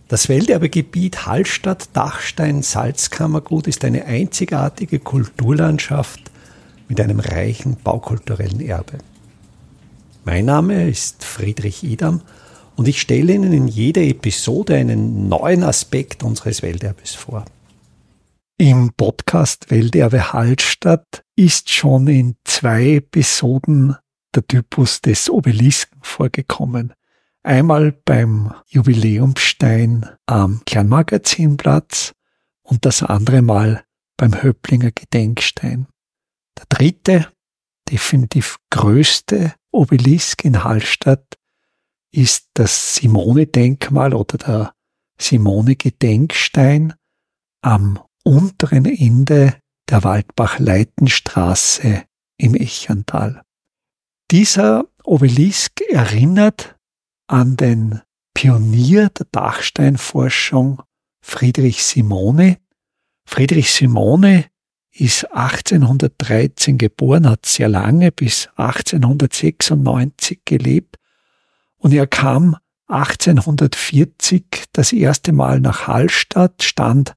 Das Welterbegebiet Hallstatt-Dachstein-Salzkammergut ist eine einzigartige Kulturlandschaft mit einem reichen baukulturellen Erbe. Mein Name ist Friedrich Idam und ich stelle Ihnen in jeder Episode einen neuen Aspekt unseres Welterbes vor. Im Podcast Welterbe Hallstatt ist schon in 2 Episoden der Typus des Obelisken vorgekommen. Einmal beim Jubiläumsstein am Kernmagazinplatz und das andere Mal beim Höpplinger Gedenkstein. Der dritte, definitiv größte Obelisk in Hallstatt ist das Simone-Denkmal oder der Simone-Gedenkstein am unteren Ende der Waldbach-Leitenstraße im Echental. Dieser Obelisk erinnert an den Pionier der Dachsteinforschung Friedrich Simone. Friedrich Simone ist 1813 geboren, hat sehr lange bis 1896 gelebt und er kam 1840 das erste Mal nach Hallstatt, stand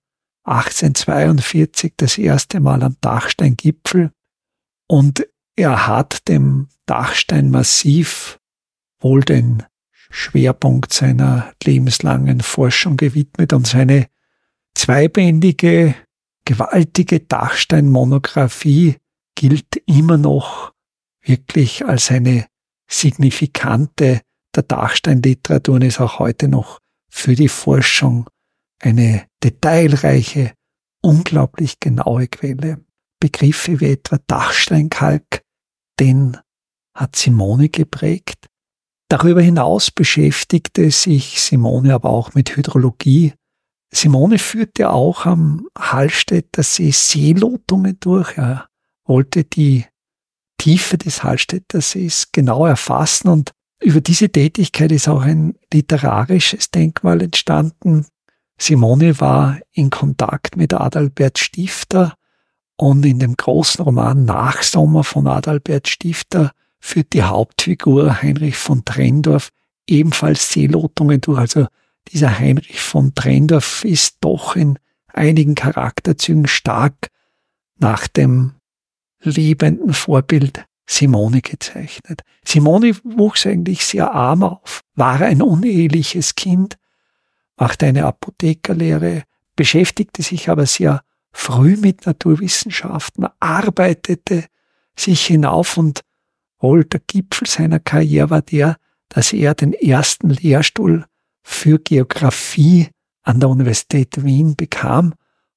1842 das erste Mal am Dachsteingipfel und er hat dem Dachsteinmassiv wohl den Schwerpunkt seiner lebenslangen Forschung gewidmet und seine zweibändige, gewaltige Dachsteinmonographie gilt immer noch wirklich als eine signifikante der Dachsteinliteratur und ist auch heute noch für die Forschung eine detailreiche, unglaublich genaue Quelle. Begriffe wie etwa Dachsteinkalk, den hat Simone geprägt. Darüber hinaus beschäftigte sich Simone aber auch mit Hydrologie. Simone führte auch am Hallstätter See Seelotungen durch. Er wollte die Tiefe des Hallstätter Sees genau erfassen und über diese Tätigkeit ist auch ein literarisches Denkmal entstanden. Simone war in Kontakt mit Adalbert Stifter und in dem großen Roman Nachsommer von Adalbert Stifter führt die Hauptfigur Heinrich von Trendorf ebenfalls Seelotungen durch. Also dieser Heinrich von Trendorf ist doch in einigen Charakterzügen stark nach dem lebenden Vorbild Simone gezeichnet. Simone wuchs eigentlich sehr arm auf, war ein uneheliches Kind, machte eine Apothekerlehre, beschäftigte sich aber sehr früh mit Naturwissenschaften, arbeitete sich hinauf und wohl der Gipfel seiner Karriere war der, dass er den ersten Lehrstuhl für Geographie an der Universität Wien bekam.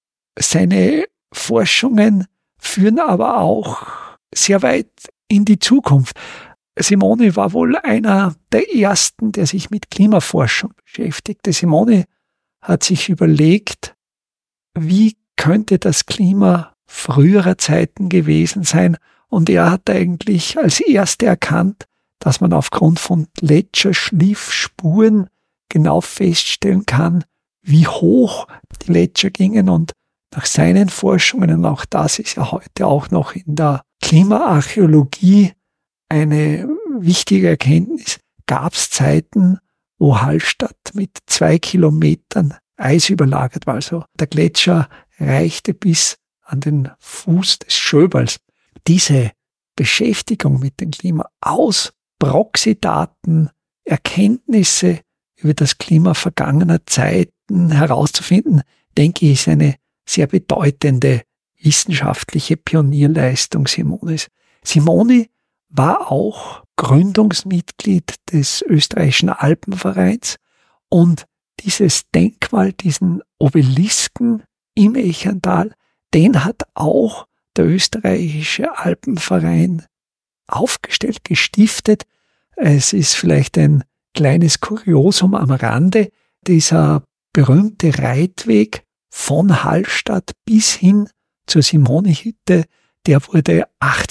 Seine Forschungen führen aber auch sehr weit in die Zukunft. Simone war wohl einer der ersten, der sich mit Klimaforschung beschäftigte. Simone hat sich überlegt, wie könnte das Klima früherer Zeiten gewesen sein? Und er hat eigentlich als Erster erkannt, dass man aufgrund von Gletscherschliffspuren genau feststellen kann, wie hoch die Gletscher gingen. Und nach seinen Forschungen, und auch das ist ja heute auch noch in der Klimaarchäologie eine wichtige Erkenntnis, gab es Zeiten, wo Hallstatt mit 2 Kilometern Eis überlagert war. Also der Gletscher reichte bis an den Fuß des Schöberls. Diese Beschäftigung mit dem Klima aus Proxydaten, Erkenntnisse über das Klima vergangener Zeiten herauszufinden, denke ich, ist eine sehr bedeutende wissenschaftliche Pionierleistung Simones. Simone war auch Gründungsmitglied des österreichischen Alpenvereins und dieses Denkmal, diesen Obelisken im Echental, den hat auch der österreichische Alpenverein aufgestellt, gestiftet. Es ist vielleicht ein kleines Kuriosum am Rande, dieser berühmte Reitweg von Hallstatt bis hin zur Simone-Hütte, der wurde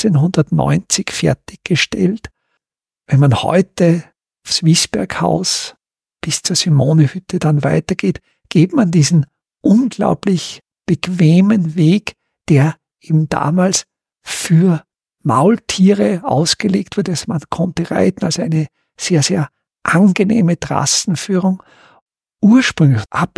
1890 fertiggestellt. Wenn man heute aufs Wiesberghaus bis zur Simone-Hütte dann weitergeht, geht man diesen unglaublich bequemen Weg, der eben damals für Maultiere ausgelegt wurde. Also man konnte reiten, also eine sehr, sehr angenehme Trassenführung. ursprünglich ab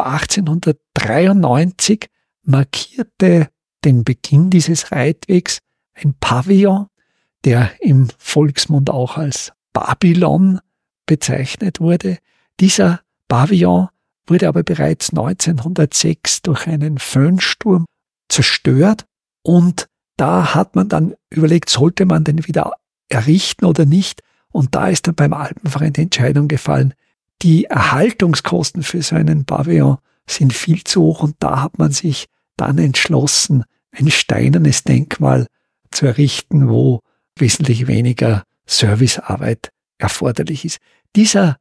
1893 markierte den Beginn dieses Reitwegs ein Pavillon, der im Volksmund auch als Babylon bezeichnet wurde. Dieser Pavillon wurde aber bereits 1906 durch einen Föhnsturm zerstört und da hat man dann überlegt, sollte man den wieder errichten oder nicht, und da ist dann beim Alpenverein die Entscheidung gefallen, die Erhaltungskosten für so einen Pavillon sind viel zu hoch und da hat man sich dann entschlossen, ein steinernes Denkmal zu errichten, wo wesentlich weniger Servicearbeit erforderlich ist. Dieser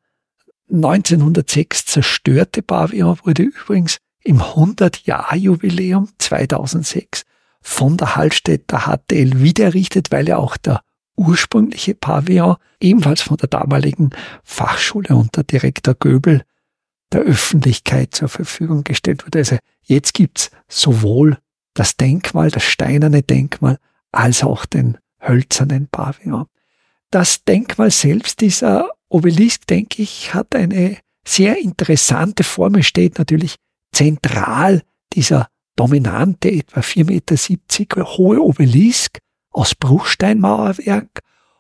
1906 zerstörte Pavillon wurde übrigens im 100-Jahr-Jubiläum 2006 von der Hallstätter HTL wieder errichtet, weil ja auch der ursprüngliche Pavillon ebenfalls von der damaligen Fachschule unter Direktor Göbel der Öffentlichkeit zur Verfügung gestellt wurde. Also jetzt gibt's sowohl das Denkmal, das steinerne Denkmal, als auch den hölzernen Pavillon. Das Denkmal selbst, dieser Obelisk, denke ich, hat eine sehr interessante Form. Es steht natürlich zentral dieser dominante, etwa 4,70 Meter hohe Obelisk aus Bruchsteinmauerwerk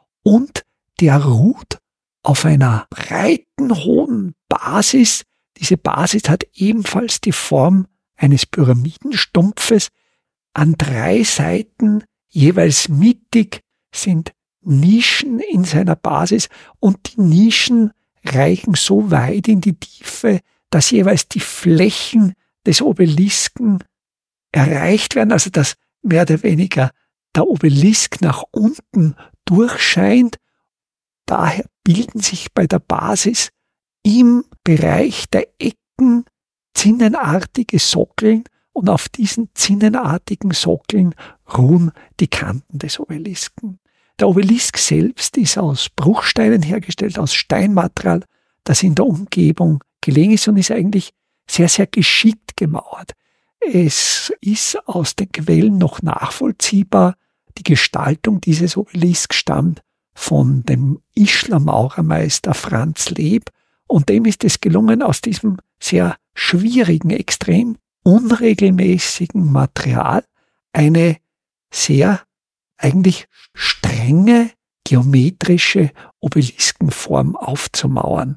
und der ruht auf einer breiten, hohen Basis. Diese Basis hat ebenfalls die Form eines Pyramidenstumpfes. An 3 Seiten, jeweils mittig, sind Nischen in seiner Basis und die Nischen reichen so weit in die Tiefe, dass jeweils die Flächen des Obelisken erreicht werden, also dass mehr oder weniger der Obelisk nach unten durchscheint. Daher bilden sich bei der Basis im Bereich der Ecken zinnenartige Sockeln und auf diesen zinnenartigen Sockeln ruhen die Kanten des Obelisken. Der Obelisk selbst ist aus Bruchsteinen hergestellt, aus Steinmaterial, das in der Umgebung gelegen ist und ist eigentlich sehr, sehr geschickt gemauert. Es ist aus den Quellen noch nachvollziehbar, die Gestaltung dieses Obelisks stammt von dem Ischler Maurermeister Franz Leb und dem ist es gelungen, aus diesem sehr schwierigen, extrem unregelmäßigen Material eine sehr eigentlich strenge geometrische Obeliskenform aufzumauern.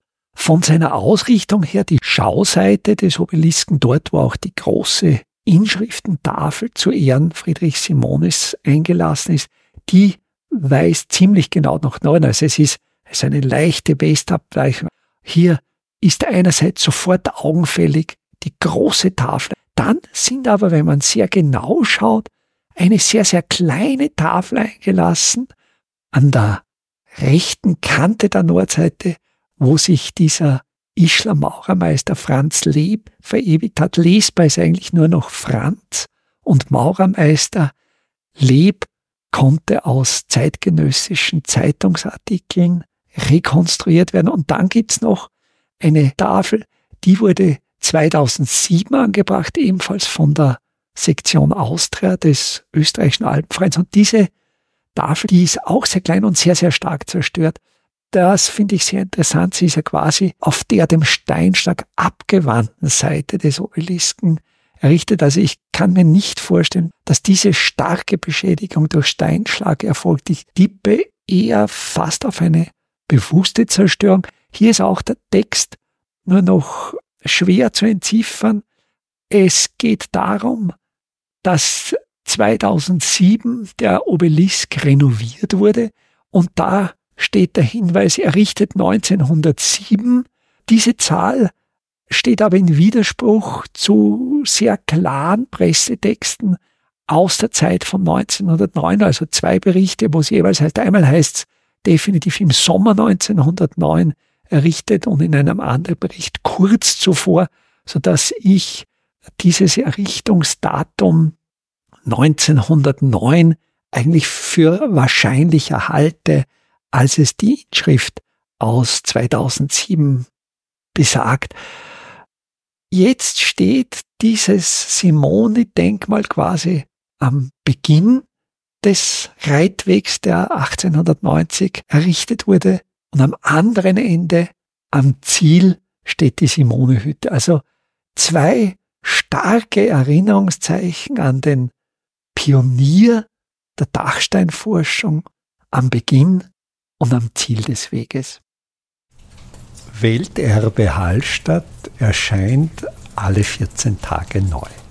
Von seiner Ausrichtung her die Schauseite des Obelisken, dort wo auch die große Inschriftentafel zu Ehren Friedrich Simonis eingelassen ist, die weist ziemlich genau nach Norden. Also es ist eine leichte Westabweichung. Hier ist einerseits sofort augenfällig die große Tafel. Dann sind aber, wenn man sehr genau schaut, eine sehr, sehr kleine Tafel eingelassen an der rechten Kante der Nordseite, wo sich dieser Ischler Maurermeister Franz Leb verewigt hat. Lesbar ist eigentlich nur noch Franz und Maurermeister Leb konnte aus zeitgenössischen Zeitungsartikeln rekonstruiert werden. Und dann gibt's noch eine Tafel, die wurde 2007 angebracht, ebenfalls von der Sektion Austria des österreichischen Alpenvereins. Und diese Tafel, die ist auch sehr klein und sehr, sehr stark zerstört. Das finde ich sehr interessant. Sie ist ja quasi auf der dem Steinschlag abgewandten Seite des Obelisken errichtet. Also ich kann mir nicht vorstellen, dass diese starke Beschädigung durch Steinschlag erfolgt. Ich tippe eher fast auf eine bewusste Zerstörung. Hier ist auch der Text nur noch schwer zu entziffern. Es geht darum, dass 2007 der Obelisk renoviert wurde und da steht der Hinweis, errichtet 1907. Diese Zahl steht aber in Widerspruch zu sehr klaren Pressetexten aus der Zeit von 1909, also 2 Berichte, wo es jeweils heißt, einmal heißt es definitiv im Sommer 1909 errichtet und in einem anderen Bericht kurz zuvor, sodass ich dieses Errichtungsdatum 1909 eigentlich für wahrscheinlicher halte, als es die Inschrift aus 2007 besagt. Jetzt steht dieses Simoni-Denkmal quasi am Beginn des Reitwegs, der 1890 errichtet wurde, und am anderen Ende am Ziel steht die Simone-Hütte. Also 2 starke Erinnerungszeichen an den Pionier der Dachsteinforschung am Beginn und am Ziel des Weges. Welterbe Hallstatt erscheint alle 14 Tage neu.